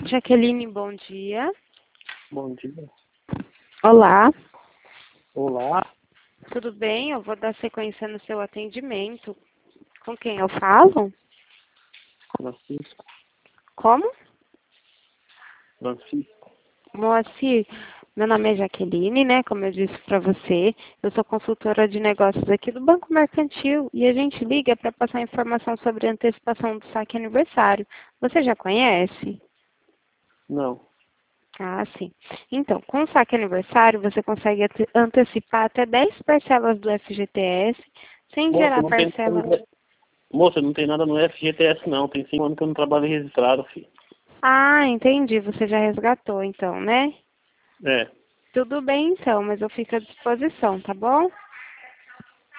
Jaqueline, bom dia. Bom dia. Olá, Olá, tudo bem? Eu vou dar sequência no seu atendimento. Com quem eu falo? Francisco. Como? Francisco. Moacir, meu nome é Jaqueline, né? Como eu disse para você, eu sou consultora de negócios aqui do Banco Mercantil e a gente liga para passar informação sobre a antecipação do saque aniversário. Você já conhece? Não. Ah, sim. Então, com o saque aniversário, você consegue antecipar até 10 parcelas do FGTS sem Moça, gerar não tem parcela. Moça, não tem nada no FGTS não. Tem 5 anos que eu não trabalho registrado, filho. Ah, entendi. Você já resgatou, então, né? É. Tudo bem, então, mas eu fico à disposição, tá bom?